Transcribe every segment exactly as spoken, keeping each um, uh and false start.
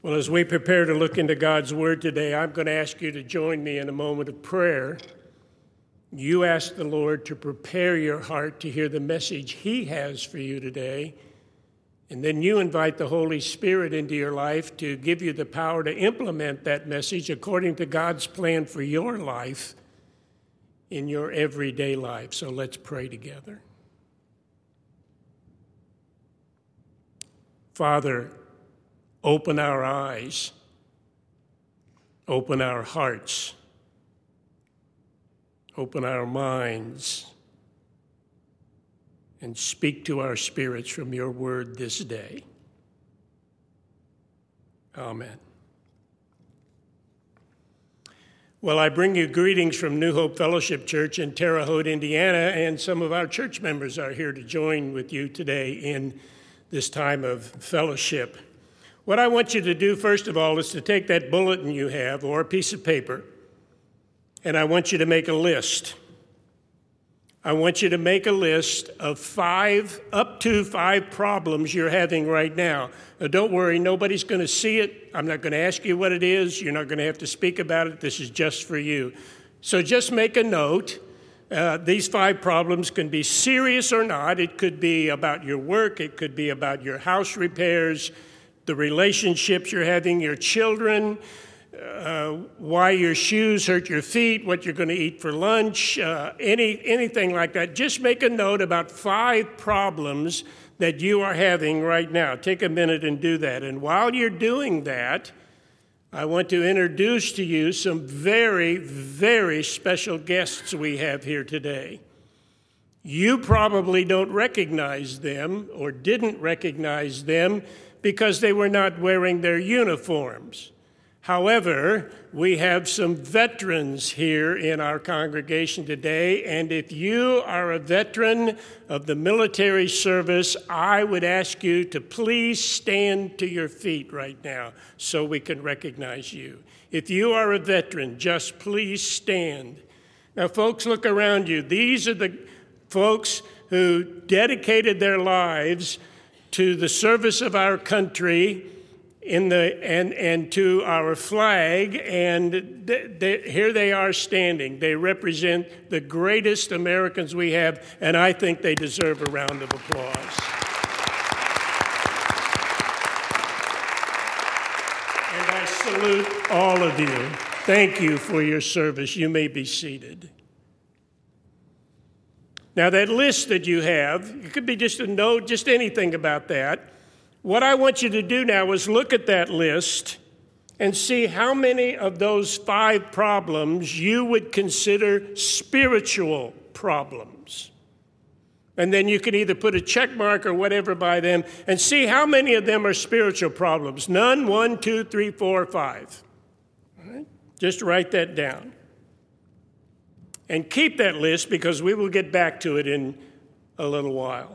Well, as we prepare to look into God's Word today, I'm going to ask you to join me in a moment of prayer. You ask the Lord to prepare your heart to hear the message He has for you today, and then you invite the Holy Spirit into your life to give you the power to implement that message according to God's plan for your life in your everyday life. So let's pray together. Father, open our eyes, open our hearts, open our minds, and speak to our spirits from your word this day. Amen. Well, I bring you greetings from New Hope Fellowship Church in Terre Haute, Indiana, and some of our church members are here to join with you today in this time of fellowship. What I want you to do, first of all, is to take that bulletin you have or a piece of paper, and I want you to make a list. I want you to make a list of five, up to five problems you're having right now. Now, don't worry, nobody's going to see it. I'm not going to ask you what it is. You're not going to have to speak about it. This is just for you. So just make a note. Uh, these five problems can be serious or not. It could be about your work. It could be about your house repairs, the relationships you're having, your children, uh, why your shoes hurt your feet, what you're going to eat for lunch, uh, any anything like that. Just make a note about five problems that you are having right now. Take a minute and do that. And while you're doing that, I want to introduce to you some very, very special guests we have here today. You probably don't recognize them or didn't recognize them because they were not wearing their uniforms. However, we have some veterans here in our congregation today, and if you are a veteran of the military service, I would ask you to please stand to your feet right now so we can recognize you. If you are a veteran, just please stand. Now, folks, look around you. These are the folks who dedicated their lives to the service of our country in the and and to our flag, and th- th- here they are standing. They represent the greatest Americans we have, and I think they deserve a round of applause. And I salute all of you. Thank you for your service. You may be seated. Now, that list that you have, it could be just a note, just anything about that. What I want you to do now is look at that list and see how many of those five problems you would consider spiritual problems. And then you can either put a check mark or whatever by them and see how many of them are spiritual problems. None, one, two, three, four, five. All right? Just write that down. And keep that list because we will get back to it in a little while.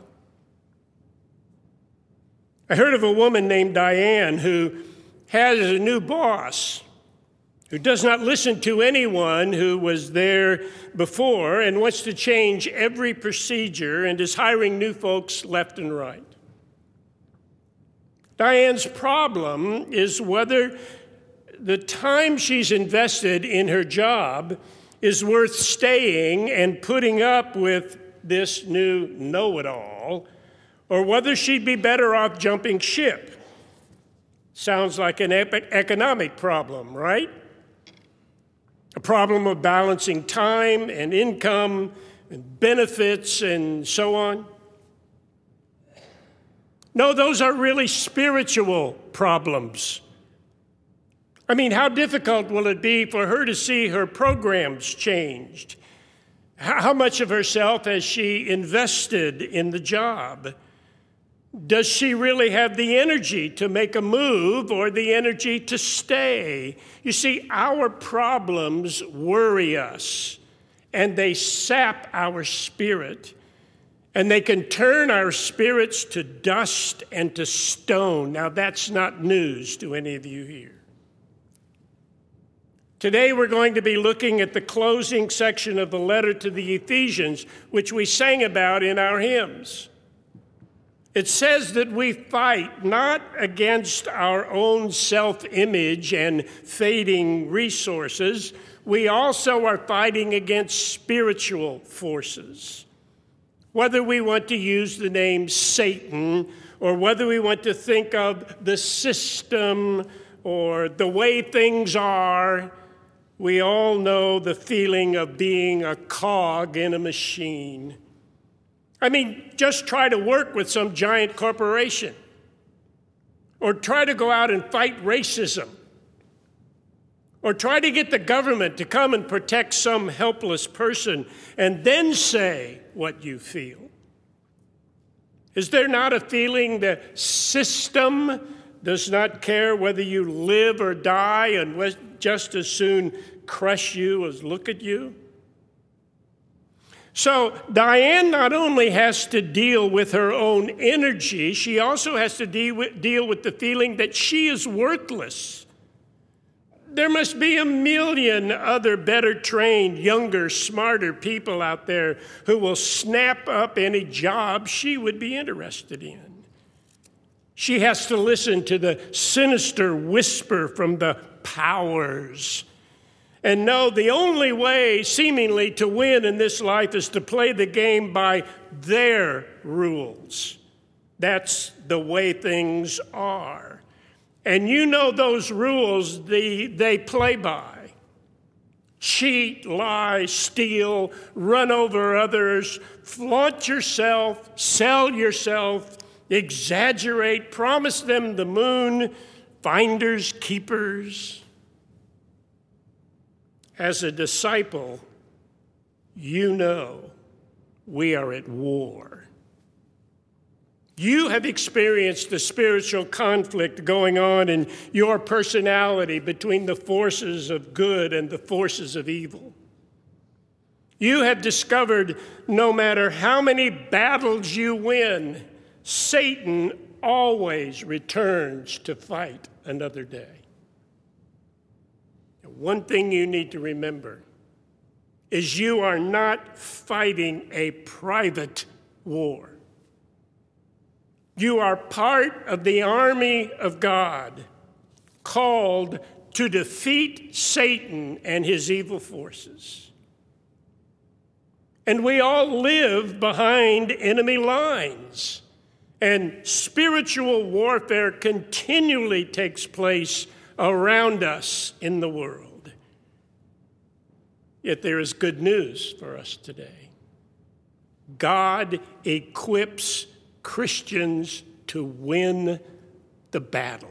I heard of a woman named Diane who has a new boss who does not listen to anyone who was there before and wants to change every procedure and is hiring new folks left and right. Diane's problem is whether the time she's invested in her job is worth staying and putting up with this new know-it-all, or whether she'd be better off jumping ship. Sounds like an economic problem, right? A problem of balancing time and income and benefits and so on. No, those are really spiritual problems. I mean, how difficult will it be for her to see her programs changed? How much of herself has she invested in the job? Does she really have the energy to make a move or the energy to stay? You see, our problems worry us, and they sap our spirit, and they can turn our spirits to dust and to stone. Now, that's not news to any of you here. Today we're going to be looking at the closing section of the letter to the Ephesians, which we sang about in our hymns. It says that we fight not against our own self-image and fading resources. We also are fighting against spiritual forces. Whether we want to use the name Satan, or whether we want to think of the system or the way things are, we all know the feeling of being a cog in a machine. I mean, just try to work with some giant corporation, or try to go out and fight racism, or try to get the government to come and protect some helpless person and then say what you feel. Is there not a feeling the system does not care whether you live or die and just as soon crush you as look at you? So Diane not only has to deal with her own energy, she also has to deal with, deal with the feeling that she is worthless. There must be a million other better trained, younger, smarter people out there who will snap up any job she would be interested in. She has to listen to the sinister whisper from the powers and know the only way, seemingly, to win in this life is to play the game by their rules. That's the way things are. And you know those rules the, they play by. Cheat, lie, steal, run over others, flaunt yourself, sell yourself, exaggerate, promise them the moon, finders, keepers. As a disciple, you know we are at war. You have experienced the spiritual conflict going on in your personality between the forces of good and the forces of evil. You have discovered no matter how many battles you win, Satan always returns to fight another day. One thing you need to remember is you are not fighting a private war. You are part of the army of God, called to defeat Satan and his evil forces. And we all live behind enemy lines, and spiritual warfare continually takes place around us in the world. Yet there is good news for us today. God equips Christians to win the battle.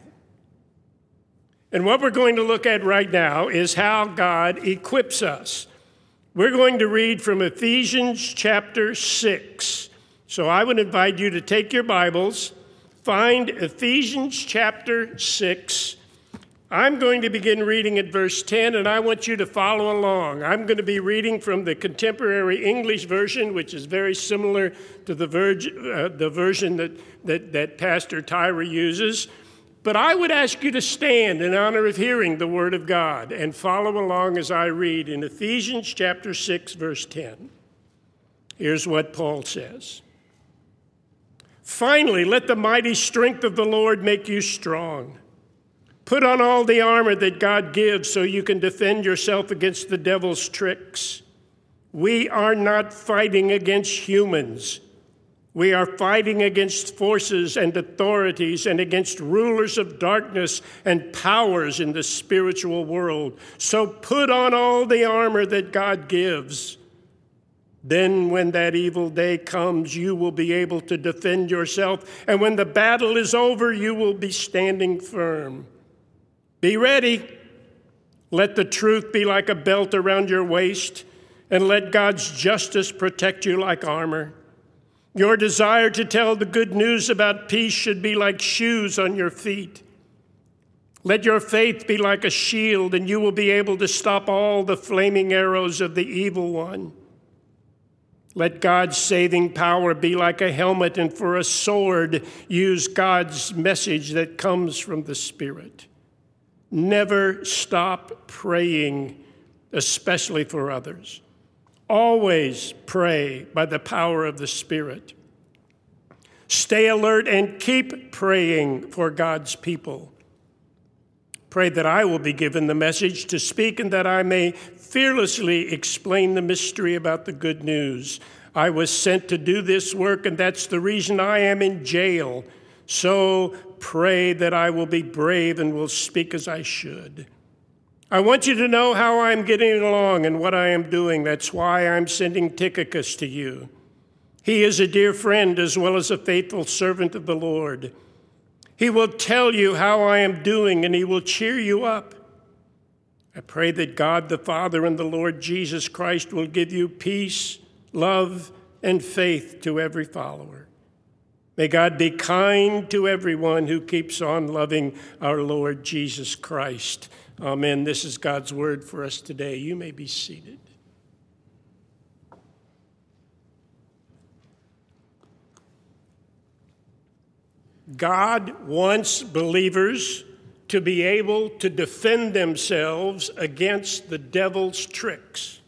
And what we're going to look at right now is how God equips us. We're going to read from Ephesians chapter six. So I would invite you to take your Bibles, find Ephesians chapter six. I'm going to begin reading at verse ten, and I want you to follow along. I'm going to be reading from the Contemporary English Version, which is very similar to the, ver- uh, the version that, that, that Pastor Tyra uses. But I would ask you to stand in honor of hearing the Word of God and follow along as I read in Ephesians chapter six, verse ten. Here's what Paul says. Finally, let the mighty strength of the Lord make you strong. Put on all the armor that God gives so you can defend yourself against the devil's tricks. We are not fighting against humans. We are fighting against forces and authorities and against rulers of darkness and powers in the spiritual world. So put on all the armor that God gives. Then when that evil day comes, you will be able to defend yourself. And when the battle is over, you will be standing firm. Be ready. Let the truth be like a belt around your waist, and let God's justice protect you like armor. Your desire to tell the good news about peace should be like shoes on your feet. Let your faith be like a shield, and you will be able to stop all the flaming arrows of the evil one. Let God's saving power be like a helmet, and for a sword, use God's message that comes from the Spirit. Never stop praying, especially for others. Always pray by the power of the Spirit. Stay alert and keep praying for God's people. Pray that I will be given the message to speak and that I may fearlessly explain the mystery about the good news. I was sent to do this work, and that's the reason I am in jail. So pray that I will be brave and will speak as I should. I want you to know how I'm getting along and what I am doing. That's why I'm sending Tychicus to you. He is a dear friend as well as a faithful servant of the Lord. He will tell you how I am doing, and he will cheer you up. I pray that God the Father and the Lord Jesus Christ will give you peace, love, and faith to every follower. May God be kind to everyone who keeps on loving our Lord Jesus Christ. Amen. This is God's word for us today. You may be seated. God wants believers to be able to defend themselves against the devil's tricks.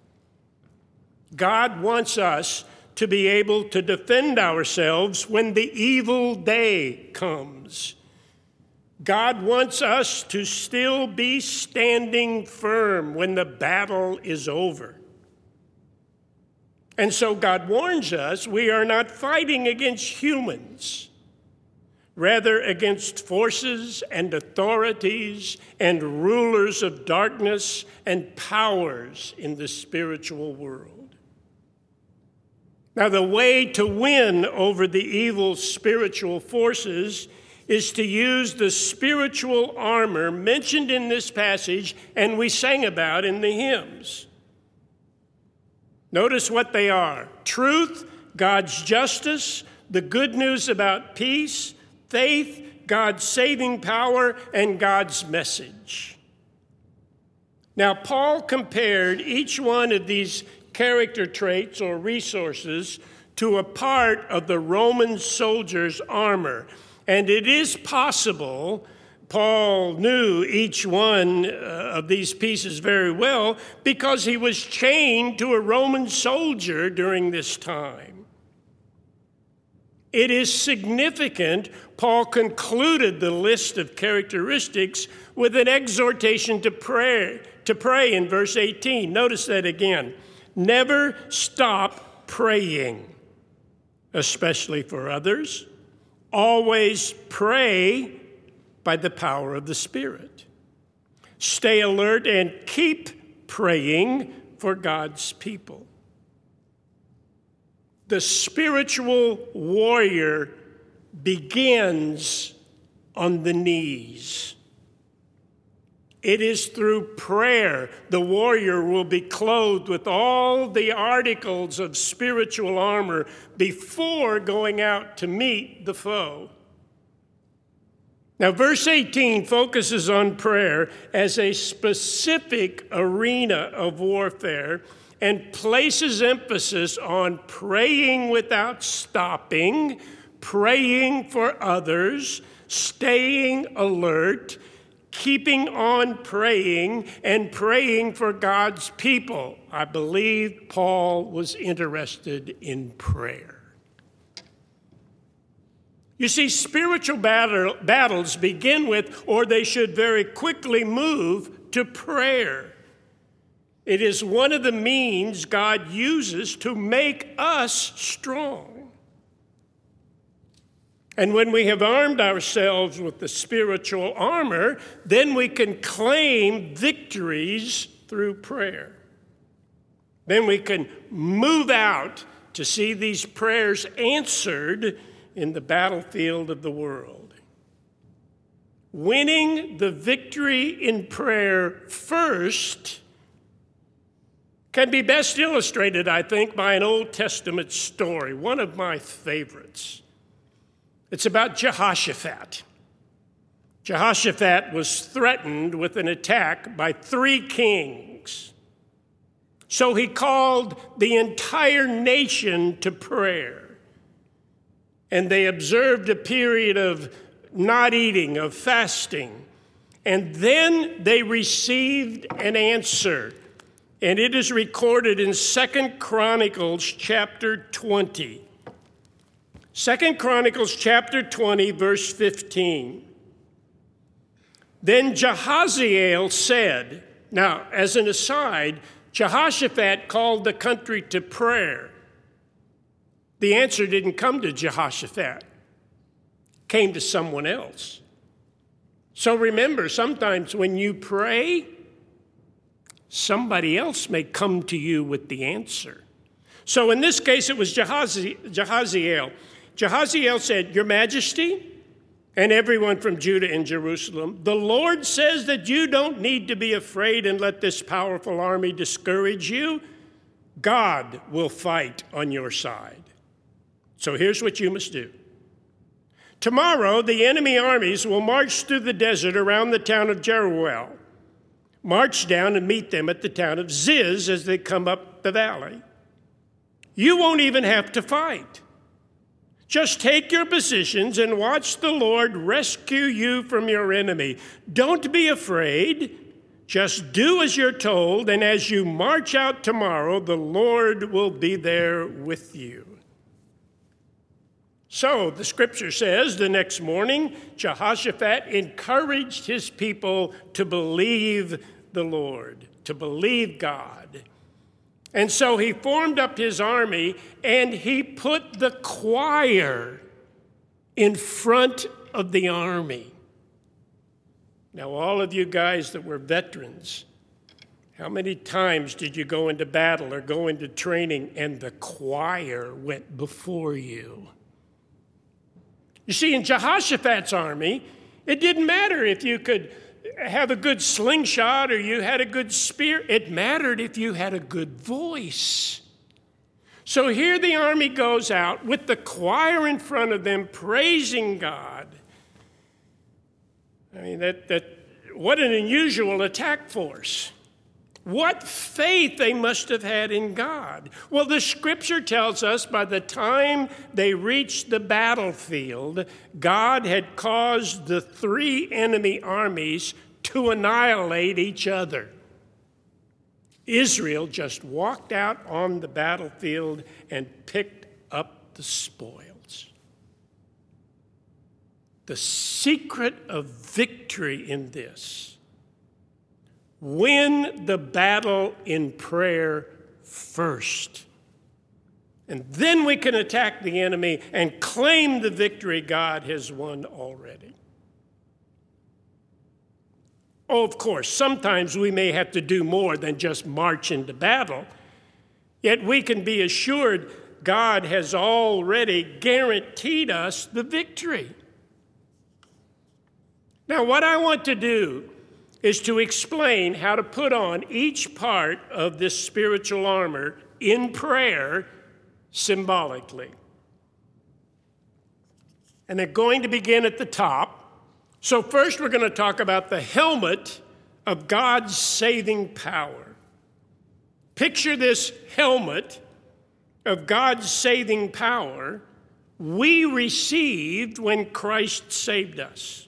God wants us to be able to defend ourselves when the evil day comes. God wants us to still be standing firm when the battle is over. And so God warns us we are not fighting against humans, rather against forces and authorities and rulers of darkness and powers in the spiritual world. Now, the way to win over the evil spiritual forces is to use the spiritual armor mentioned in this passage and we sang about in the hymns. Notice what they are: truth, God's justice, the good news about peace, faith, God's saving power, and God's message. Now, Paul compared each one of these character traits or resources to a part of the Roman soldier's armor. And it is possible, Paul knew each one of these pieces very well because he was chained to a Roman soldier during this time. It is significant, Paul concluded the list of characteristics with an exhortation to pray, to pray in verse eighteen. Notice that again. Never stop praying, especially for others. Always pray by the power of the Spirit. Stay alert and keep praying for God's people. The spiritual warrior begins on the knees. It is through prayer the warrior will be clothed with all the articles of spiritual armor before going out to meet the foe. Now, verse eighteen focuses on prayer as a specific arena of warfare and places emphasis on praying without stopping, praying for others, staying alert, keeping on praying, and praying for God's people. I believe Paul was interested in prayer. You see, spiritual battle, battles begin with, or they should very quickly move to prayer. It is one of the means God uses to make us strong. And when we have armed ourselves with the spiritual armor, then we can claim victories through prayer. Then we can move out to see these prayers answered in the battlefield of the world. Winning the victory in prayer first can be best illustrated, I think, by an Old Testament story, one of my favorites. It's about Jehoshaphat. Jehoshaphat was threatened with an attack by three kings. So he called the entire nation to prayer. And they observed a period of not eating, of fasting. And then they received an answer. And it is recorded in Second Chronicles chapter twenty. Second Chronicles chapter twenty, verse fifteen. Then Jehaziel said, now, as an aside, Jehoshaphat called the country to prayer. The answer didn't come to Jehoshaphat. It came to someone else. So remember, sometimes when you pray, somebody else may come to you with the answer. So in this case, it was Jehazi- Jehaziel. Jehaziel said, Your Majesty, and everyone from Judah and Jerusalem, the Lord says that you don't need to be afraid and let this powerful army discourage you. God will fight on your side. So here's what you must do. Tomorrow, the enemy armies will march through the desert around the town of Jeruel. March down and meet them at the town of Ziz as they come up the valley. You won't even have to fight. Just take your positions and watch the Lord rescue you from your enemy. Don't be afraid. Just do as you're told, and as you march out tomorrow, the Lord will be there with you. So the scripture says the next morning, Jehoshaphat encouraged his people to believe the Lord, to believe God. And so he formed up his army, and he put the choir in front of the army. Now, all of you guys that were veterans, how many times did you go into battle or go into training and the choir went before you? You see, in Jehoshaphat's army, it didn't matter if you could have a good slingshot or you had a good spear. It mattered if you had a good voice. So here the army goes out with the choir in front of them, praising God. I mean, that, that what an unusual attack force. What faith they must have had in God. Well, the scripture tells us by the time they reached the battlefield, God had caused the three enemy armies to annihilate each other. Israel just walked out on the battlefield and picked up the spoils. The secret of victory in this: win the battle in prayer first. And then we can attack the enemy and claim the victory God has won already. Oh, of course, sometimes we may have to do more than just march into battle. Yet we can be assured God has already guaranteed us the victory. Now, what I want to do is to explain how to put on each part of this spiritual armor in prayer symbolically. And they're going to begin at the top. So first we're going to talk about the helmet of God's saving power. Picture this helmet of God's saving power we received when Christ saved us.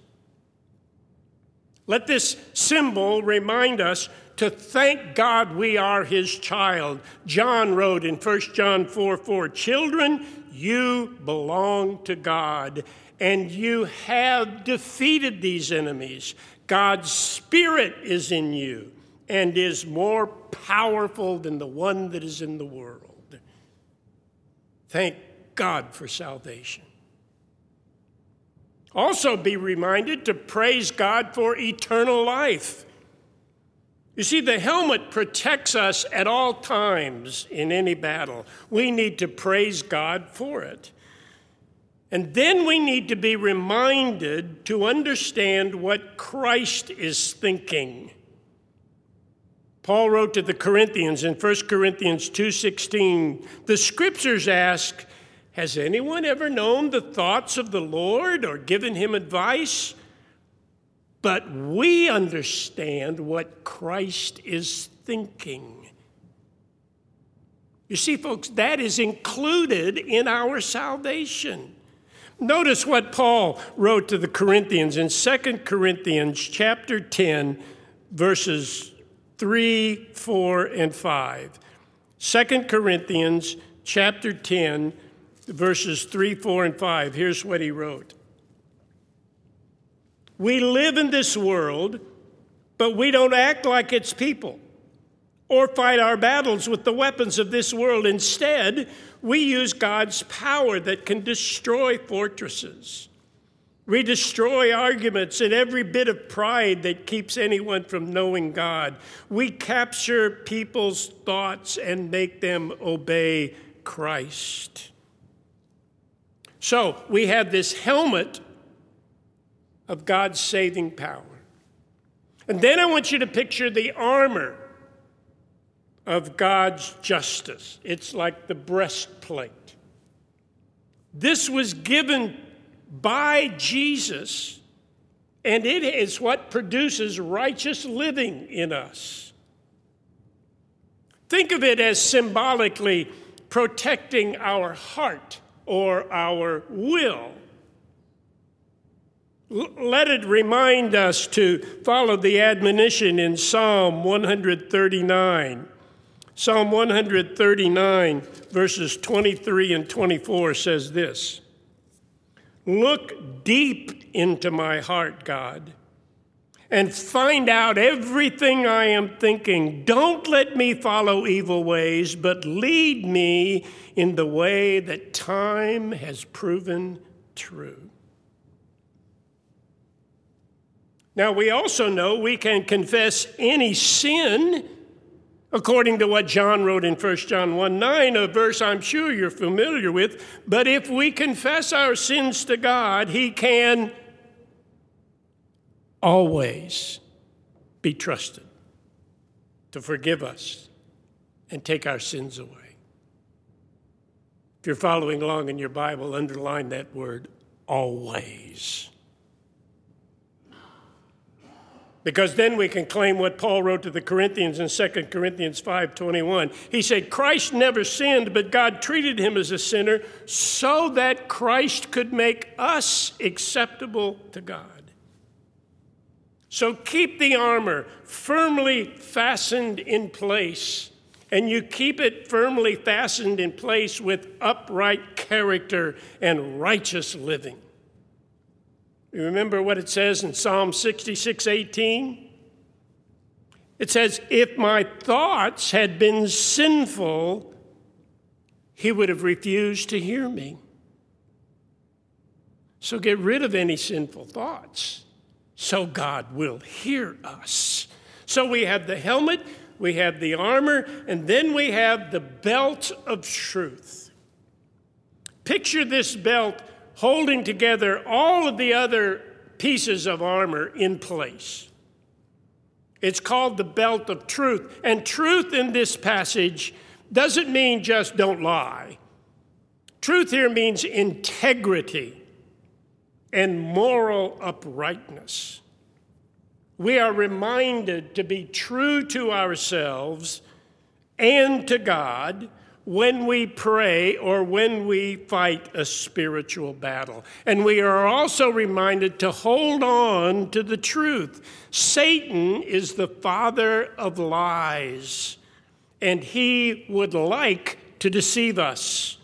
Let this symbol remind us to thank God we are his child. John wrote in First John four four, "Children, you belong to God, and you have defeated these enemies. God's Spirit is in you and is more powerful than the one that is in the world." Thank God for salvation. Also be reminded to praise God for eternal life. You see, the helmet protects us at all times in any battle. We need to praise God for it. And then we need to be reminded to understand what Christ is thinking. Paul wrote to the Corinthians in First Corinthians two sixteen, the scriptures ask, "Has anyone ever known the thoughts of the Lord or given him advice?" But we understand what Christ is thinking. You see, folks, that is included in our salvation. Notice what Paul wrote to the Corinthians in Second Corinthians chapter ten, verses three, four, and five. Second Corinthians chapter ten, verses three, four, and five. Here's what he wrote. We live in this world, but we don't act like its people or fight our battles with the weapons of this world. Instead, we use God's power that can destroy fortresses. We destroy arguments and every bit of pride that keeps anyone from knowing God. We capture people's thoughts and make them obey Christ. So we have this helmet of God's saving power. And then I want you to picture the armor of God's justice. It's like the breastplate. This was given by Jesus, and it is what produces righteous living in us. Think of it as symbolically protecting our heart or our will. L- let it remind us to follow the admonition in Psalm one thirty-nine. Psalm one thirty-nine, verses twenty-three and twenty-four says this: Look deep into my heart, God, and find out everything I am thinking. Don't let me follow evil ways, but lead me in the way that time has proven true. Now, we also know we can confess any sin, according to what John wrote in First John one nine, a verse I'm sure you're familiar with. But if we confess our sins to God, he can always be trusted to forgive us and take our sins away. If you're following along in your Bible, underline that word, always. Because then we can claim what Paul wrote to the Corinthians in Second Corinthians five twenty-one. He said, Christ never sinned, but God treated him as a sinner so that Christ could make us acceptable to God. So keep the armor firmly fastened in place, and you keep it firmly fastened in place with upright character and righteous living. You remember what it says in Psalm sixty-six eighteen? It says, if my thoughts had been sinful, he would have refused to hear me. So get rid of any sinful thoughts, so God will hear us. So we have the helmet, we have the armor, and then we have the belt of truth. Picture this belt holding together all of the other pieces of armor in place. It's called the belt of truth. And truth in this passage doesn't mean just don't lie. Truth here means integrity and moral uprightness. We are reminded to be true to ourselves and to God when we pray or when we fight a spiritual battle. And we are also reminded to hold on to the truth. Satan is the father of lies, and he would like to deceive us.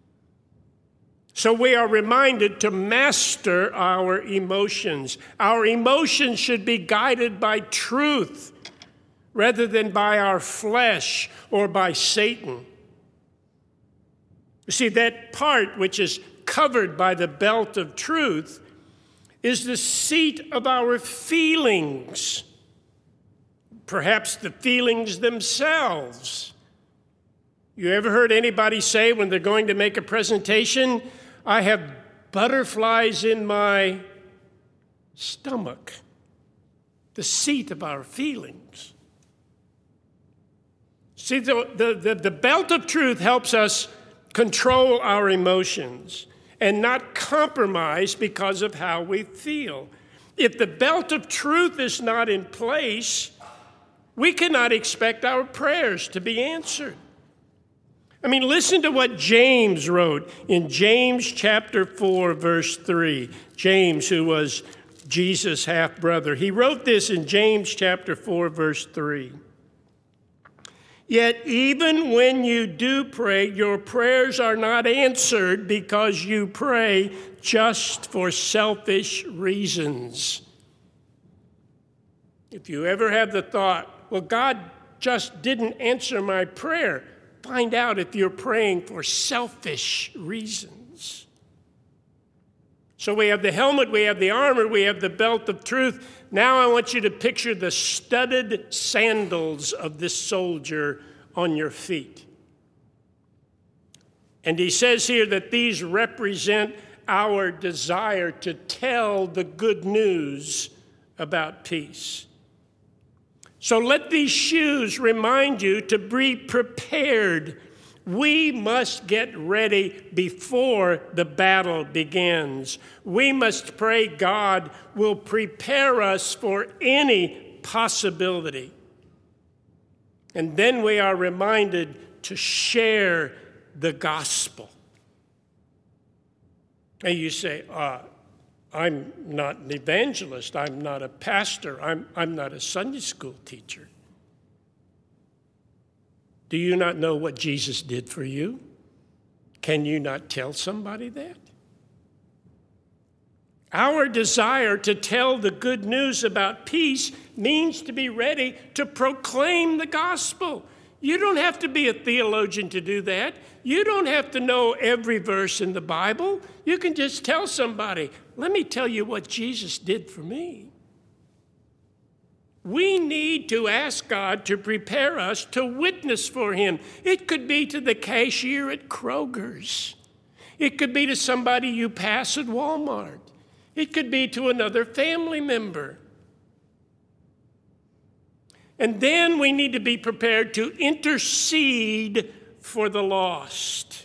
So we are reminded to master our emotions. Our emotions should be guided by truth rather than by our flesh or by Satan. You see, that part which is covered by the belt of truth is the seat of our feelings, perhaps the feelings themselves. You ever heard anybody say when they're going to make a presentation, I have butterflies in my stomach? The seat of our feelings. See, the, the, the, the belt of truth helps us control our emotions and not compromise because of how we feel. If the belt of truth is not in place, we cannot expect our prayers to be answered. I mean, listen to what James wrote in James chapter four, verse three. James, who was Jesus' half-brother, he wrote this in James chapter four, verse three. Yet even when you do pray, your prayers are not answered because you pray just for selfish reasons. If you ever have the thought, well, God just didn't answer my prayer, find out if you're praying for selfish reasons. So we have the helmet, we have the armor, we have the belt of truth. Now I want you to picture the studded sandals of this soldier on your feet. And he says here that these represent our desire to tell the good news about peace. So let these shoes remind you to be prepared. We must get ready before the battle begins. We must pray God will prepare us for any possibility. And then we are reminded to share the gospel. And you say, uh, I'm not an evangelist. I'm not a pastor. I'm, I'm not a Sunday school teacher. Do you not know what Jesus did for you? Can you not tell somebody that? Our desire to tell the good news about peace means to be ready to proclaim the gospel. You don't have to be a theologian to do that. You don't have to know every verse in the Bible. You can just tell somebody, let me tell you what Jesus did for me. We need to ask God to prepare us to witness for him. It could be to the cashier at Kroger's. It could be to somebody you pass at Walmart. It could be to another family member. And then we need to be prepared to intercede for the lost.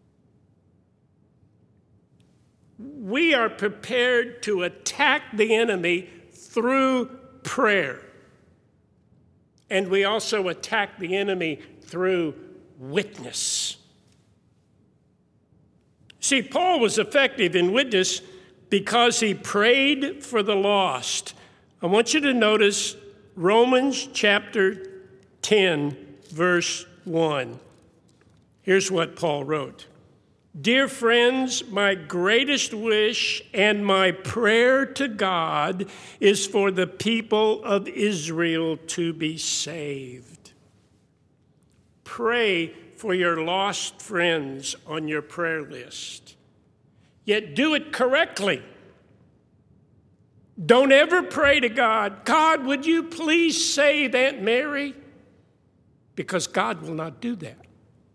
We are prepared to attack the enemy through prayer. And we also attack the enemy through witness. See, Paul was effective in witness because he prayed for the lost. I want you to notice Romans chapter ten, verse one. Here's what Paul wrote. Dear friends, my greatest wish and my prayer to God is for the people of Israel to be saved. Pray for your lost friends on your prayer list. Yet do it correctly. Don't ever pray to God, God, would you please save Aunt Mary? Because God will not do that.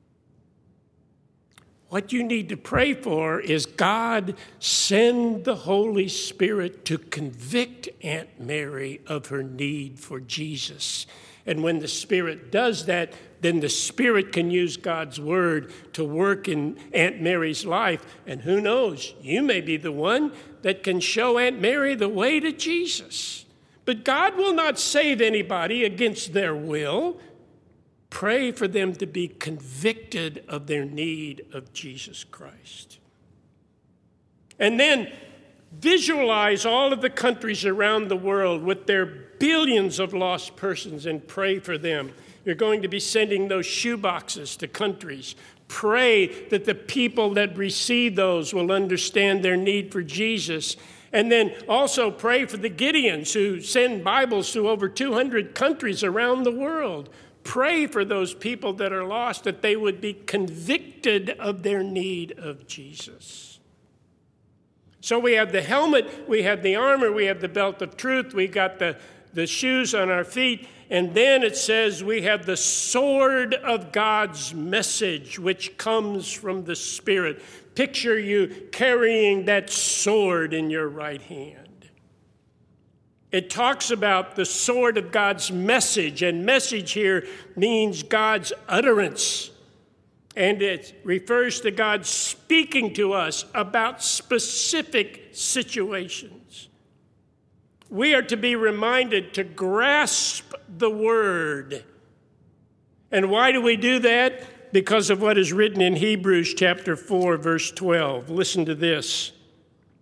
What you need to pray for is God send the Holy Spirit to convict Aunt Mary of her need for Jesus. And when the Spirit does that, then the Spirit can use God's word to work in Aunt Mary's life. And who knows, you may be the one that can show Aunt Mary the way to Jesus. But God will not save anybody against their will. Pray for them to be convicted of their need of Jesus Christ. And then visualize all of the countries around the world with their billions of lost persons and pray for them. You're going to be sending those shoeboxes to countries. Pray that the people that receive those will understand their need for Jesus. And then also pray for the Gideons who send Bibles to over two hundred countries around the world. Pray for those people that are lost, that they would be convicted of their need of Jesus. So we have the helmet, we have the armor, we have the belt of truth, we got the, the shoes on our feet, and then it says we have the sword of God's message, which comes from the Spirit. Picture you carrying that sword in your right hand. It talks about the sword of God's message, and message here means God's utterance. And it refers to God speaking to us about specific situations. We are to be reminded to grasp the word. And why do we do that? Because of what is written in Hebrews chapter four, verse twelve. Listen to this.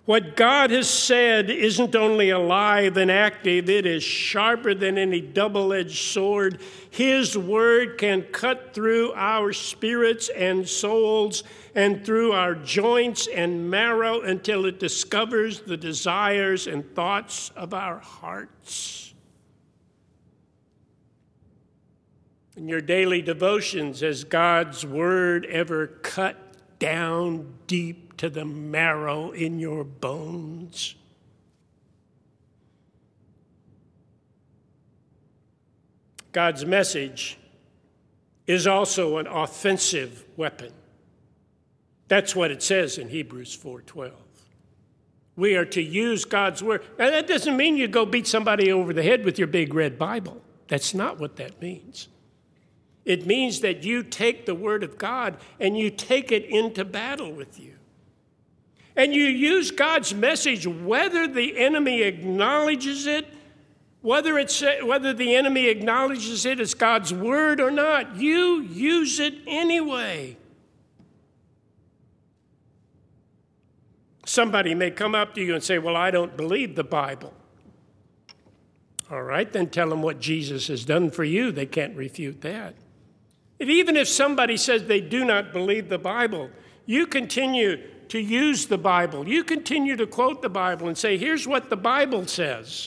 What God has said isn't only alive and active, it is sharper than any double-edged sword. His word can cut through our spirits and souls and through our joints and marrow until it discovers the desires and thoughts of our hearts. In your daily devotions, has God's word ever cut down deep to the marrow in your bones? God's message is also an offensive weapon. That's what it says in Hebrews four twelve. We are to use God's word. Now, that doesn't mean you go beat somebody over the head with your big red Bible. That's not what that means. It means that you take the word of God and you take it into battle with you. And you use God's message whether the enemy acknowledges it, whether it's whether the enemy acknowledges it as God's word or not. You use it anyway. Somebody may come up to you and say, well, I don't believe the Bible. All right, then tell them what Jesus has done for you. They can't refute that. And even if somebody says they do not believe the Bible, you continue to use the Bible. You continue to quote the Bible and say, here's what the Bible says.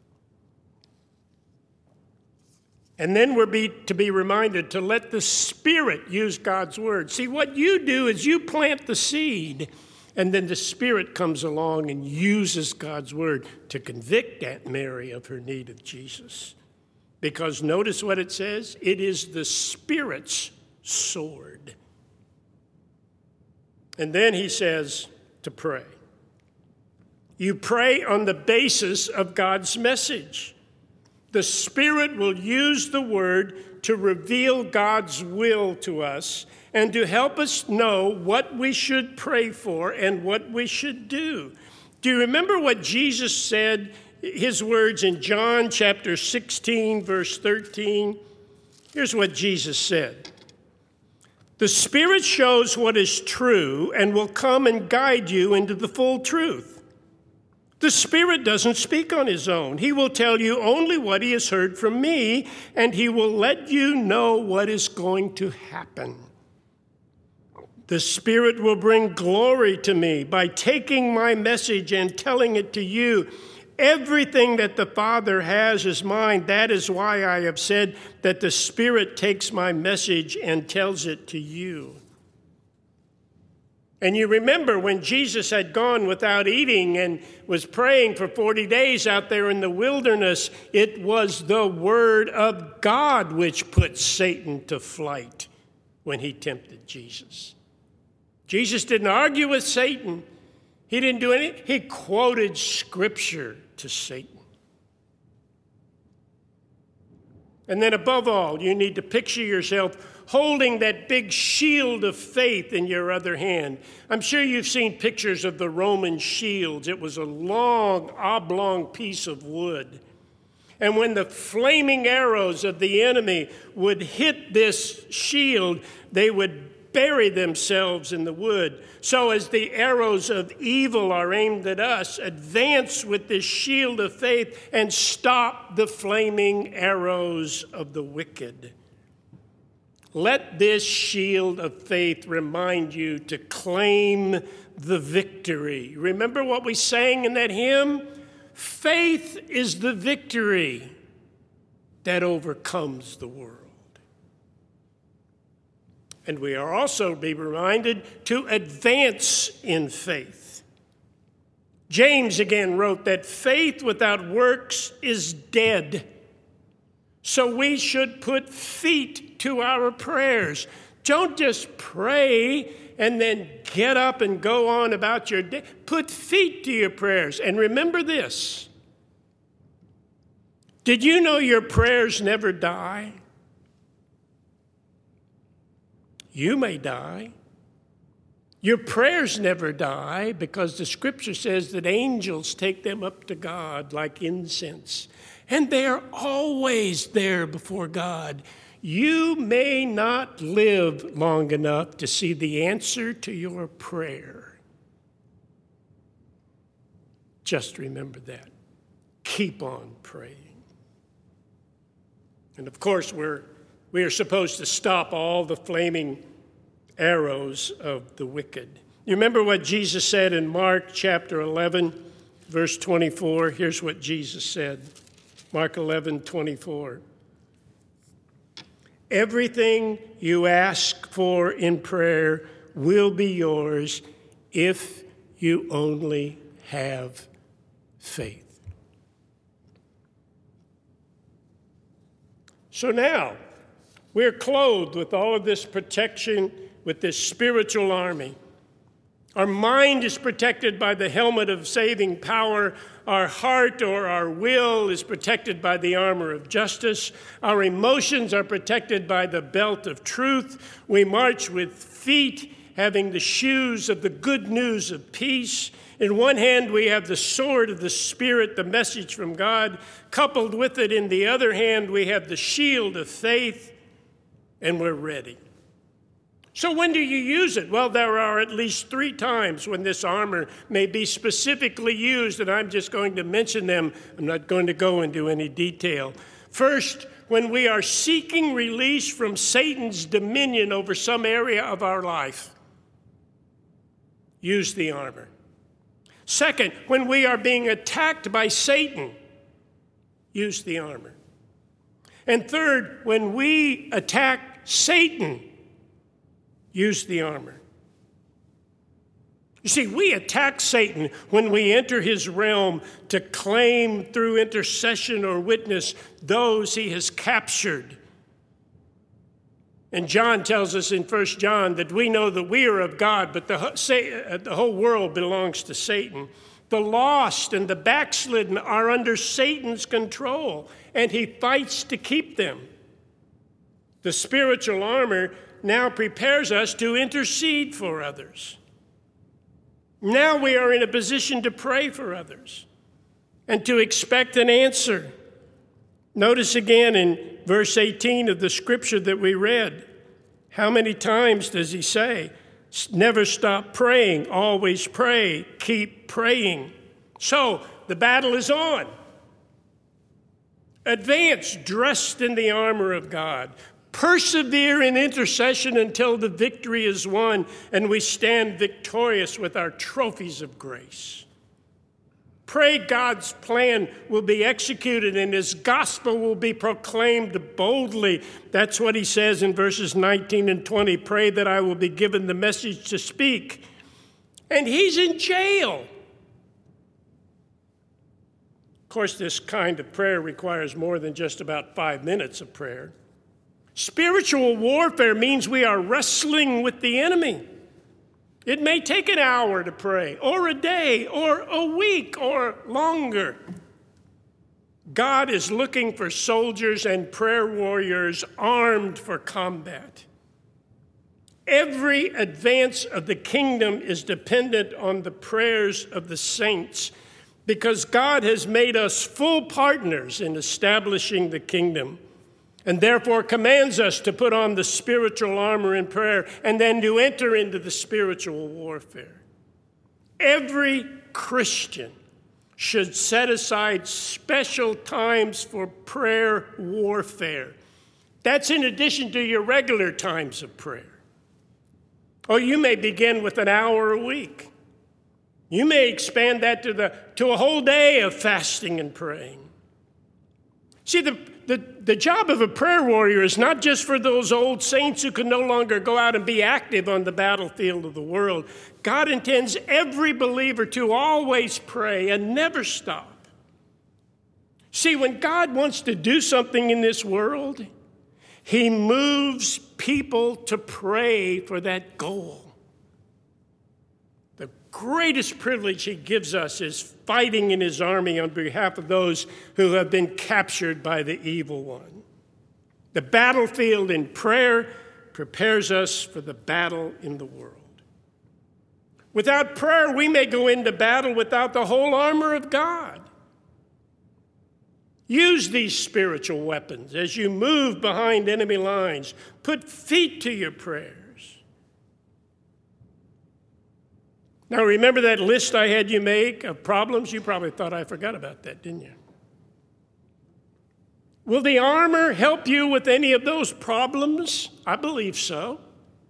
And then we're be, to be reminded to let the Spirit use God's word. See, what you do is you plant the seed, and then the Spirit comes along and uses God's word to convict Aunt Mary of her need of Jesus. Because notice what it says, it is the Spirit's sword. And then he says to pray. You pray on the basis of God's message. The Spirit will use the word to reveal God's will to us and to help us know what we should pray for and what we should do. Do you remember what Jesus said, his words in John chapter sixteen, verse thirteen? Here's what Jesus said. The Spirit shows what is true and will come and guide you into the full truth. The Spirit doesn't speak on his own. He will tell you only what he has heard from me, and he will let you know what is going to happen. The Spirit will bring glory to me by taking my message and telling it to you. Everything that the Father has is mine. That is why I have said that the Spirit takes my message and tells it to you. And you remember when Jesus had gone without eating and was praying for forty days out there in the wilderness, it was the word of God which put Satan to flight when he tempted Jesus. Jesus didn't argue with Satan. He didn't do anything. He quoted Scripture to Satan. And then above all, you need to picture yourself holding that big shield of faith in your other hand. I'm sure you've seen pictures of the Roman shields. It was a long, oblong piece of wood. And when the flaming arrows of the enemy would hit this shield, they would bury themselves in the wood. So as the arrows of evil are aimed at us, advance with this shield of faith and stop the flaming arrows of the wicked. Let this shield of faith remind you to claim the victory. Remember what we sang in that hymn? Faith is the victory that overcomes the world. And we are also be reminded to advance in faith. James again wrote that faith without works is dead. So we should put feet to our prayers. Don't just pray and then get up and go on about your day. Put feet to your prayers. And remember this. Did you know your prayers never die? You may die. Your prayers never die because the Scripture says that angels take them up to God like incense. And they are always there before God. You may not live long enough to see the answer to your prayer. Just remember that. Keep on praying. And of course, we're, we are supposed to stop all the flaming arrows of the wicked. You remember what Jesus said in Mark chapter eleven, verse twenty-four? Here's what Jesus said. Mark eleven, twenty-four. Everything you ask for in prayer will be yours if you only have faith. So now, we're clothed with all of this protection, with this spiritual army. Our mind is protected by the helmet of saving power. Our heart or our will is protected by the armor of justice. Our emotions are protected by the belt of truth. We march with feet having the shoes of the good news of peace. In one hand, we have the sword of the Spirit, the message from God. Coupled with it, in the other hand, we have the shield of faith, and we're ready. So when do you use it? Well, there are at least three times when this armor may be specifically used, and I'm just going to mention them. I'm not going to go into any detail. First, when we are seeking release from Satan's dominion over some area of our life, use the armor. Second, when we are being attacked by Satan, use the armor. And third, when we attack Satan, use the armor. You see, we attack Satan when we enter his realm to claim through intercession or witness those he has captured. And John tells us in First John that we know that we are of God, but the, the whole world belongs to Satan. The lost and the backslidden are under Satan's control, and he fights to keep them. The spiritual armor now prepares us to intercede for others. Now we are in a position to pray for others and to expect an answer. Notice again in verse eighteen of the scripture that we read, how many times does he say, never stop praying, always pray, keep praying. So the battle is on. Advance dressed in the armor of God. Persevere in intercession until the victory is won and we stand victorious with our trophies of grace. Pray God's plan will be executed and his gospel will be proclaimed boldly. That's what he says in verses nineteen and twenty. Pray that I will be given the message to speak. And he's in jail. Of course, this kind of prayer requires more than just about five minutes of prayer. Spiritual warfare means we are wrestling with the enemy. It may take an hour to pray, or a day, or a week, or longer. God is looking for soldiers and prayer warriors armed for combat. Every advance of the kingdom is dependent on the prayers of the saints, because God has made us full partners in establishing the kingdom, and therefore commands us to put on the spiritual armor in prayer and then to enter into the spiritual warfare. Every Christian should set aside special times for prayer warfare. That's in addition to your regular times of prayer. Or you may begin with an hour a week. You may expand that to, the, to a whole day of fasting and praying. See, the, the, the job of a prayer warrior is not just for those old saints who can no longer go out and be active on the battlefield of the world. God intends every believer to always pray and never stop. See, when God wants to do something in this world, he moves people to pray for that goal. The greatest privilege he gives us is fighting in his army on behalf of those who have been captured by the evil one. The battlefield in prayer prepares us for the battle in the world. Without prayer, we may go into battle without the whole armor of God. Use these spiritual weapons as you move behind enemy lines. Put feet to your prayers. Now, remember that list I had you make of problems? You probably thought I forgot about that, didn't you? Will the armor help you with any of those problems? I believe so.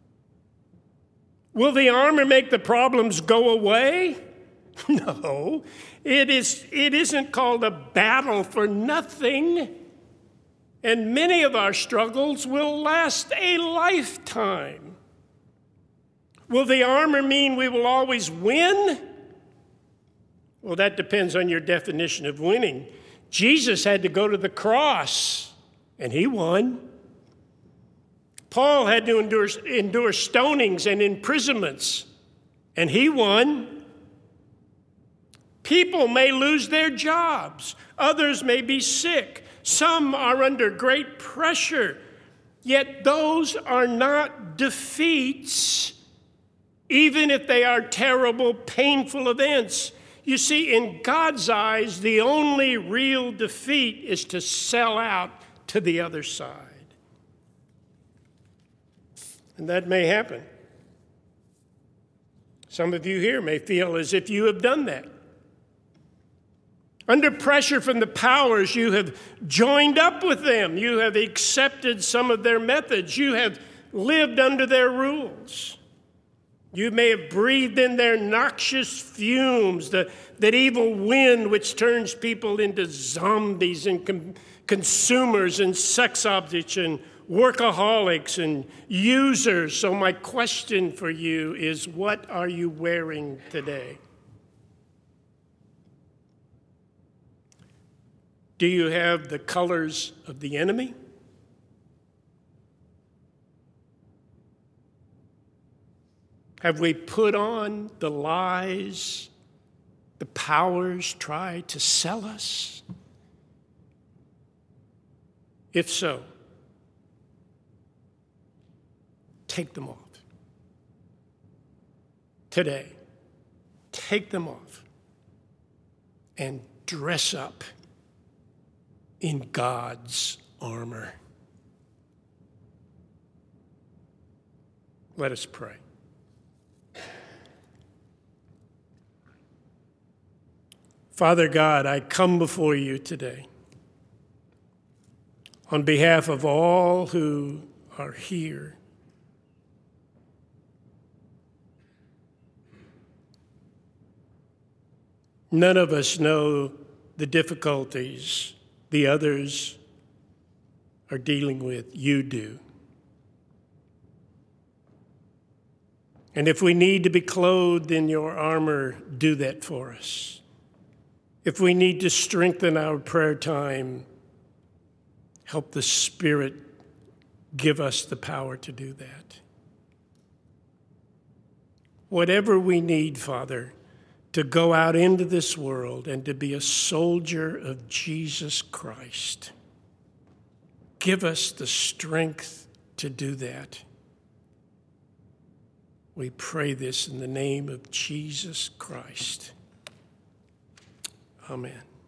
Will the armor make the problems go away? No. It is, it isn't called a battle for nothing. And many of our struggles will last a lifetime. Will the armor mean we will always win? Well, that depends on your definition of winning. Jesus had to go to the cross, and he won. Paul had to endure, endure stonings and imprisonments, and he won. People may lose their jobs. Others may be sick. Some are under great pressure. Yet those are not defeats, even if they are terrible, painful events. You see, in God's eyes, the only real defeat is to sell out to the other side. And that may happen. Some of you here may feel as if you have done that. Under pressure from the powers, you have joined up with them. You have accepted some of their methods. You have lived under their rules. You may have breathed in their noxious fumes, the, that evil wind which turns people into zombies and com- consumers and sex objects and workaholics and users. So my question for you is, what are you wearing today? Do you have the colors of the enemy? Have we put on the lies the powers try to sell us? If so, take them off. Today, take them off and dress up in God's armor. Let us pray. Father God, I come before you today on behalf of all who are here. None of us know the difficulties the others are dealing with. You do. And if we need to be clothed in your armor, do that for us. If we need to strengthen our prayer time, help the Spirit give us the power to do that. Whatever we need, Father, to go out into this world and to be a soldier of Jesus Christ, give us the strength to do that. We pray this in the name of Jesus Christ. Amen.